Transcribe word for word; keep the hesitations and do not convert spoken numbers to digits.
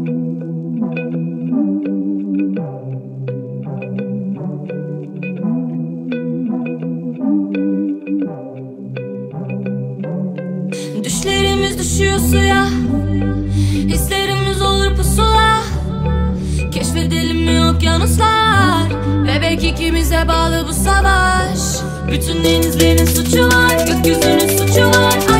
Düşlerimiz düşüyor suya, hislerimiz olur pusula. Keşfedelim mi okyanuslar, ve belki ikimize bağlı bu savaş. Bütün denizlerin suçu var, gökyüzünün suçu var.